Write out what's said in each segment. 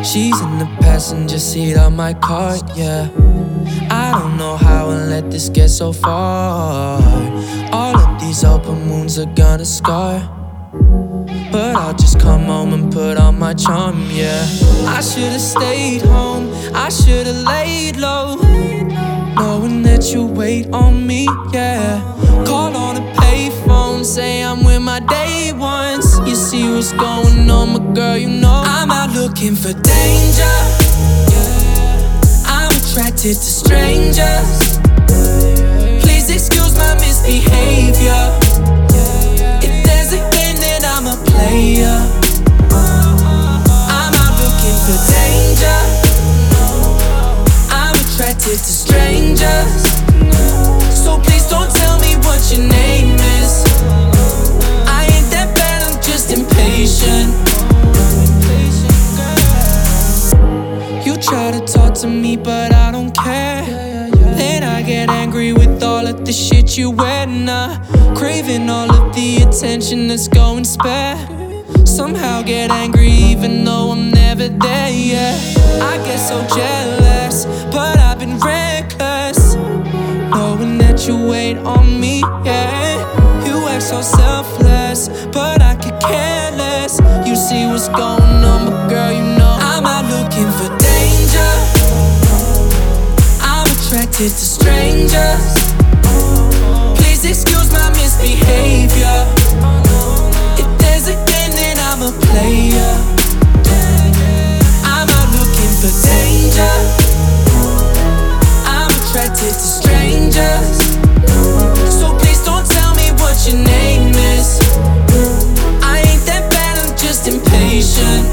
She's in the passenger seat of my car, yeah. I don't know how I let this get so far. All of these open wounds are gonna scar, but I'll just come home and put on my charm, yeah. I should've stayed home, I should've laid low, knowing that you wait on me, yeah. Call on a payphone, say I'm with my day ones. You see what's going on, my girl, you know I'm out looking for danger, yeah. I'm attracted to strangers. Please excuse my misbehavior. If there's a game, then I'm a player. I'm out looking for danger. I'm attracted to strangers. So please don't tell me what your name is. I ain't that bad, I'm just impatient. You try to talk to me, but I don't care. Then I get angry with all of the shit you wear now. Craving all of the attention that's going spare. Somehow get angry even though I'm never there, yeah. I get so jealous, but I've been reckless, knowing that you wait on me, yeah. You act so selfless, but I could care less. You see what's going on, but girl, you know I'm out looking for danger. I'm attracted to strangers. Please excuse my misbehavior. If there's a game, then I'm a player. I'm out looking for danger. I'm attracted to strangers. So please don't tell me what your name is. I ain't that bad, I'm just impatient.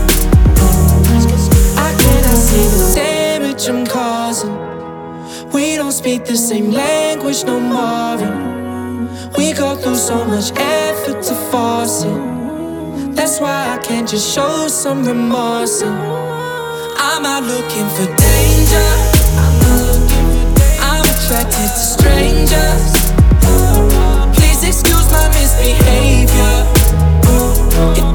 I cannot see the damage I'm causing. We don't speak the same language no more. We go through so much effort to force it. That's why I can't just show some remorse. I'm out looking for danger. I'm attracted to strangers. Please excuse my misbehavior. If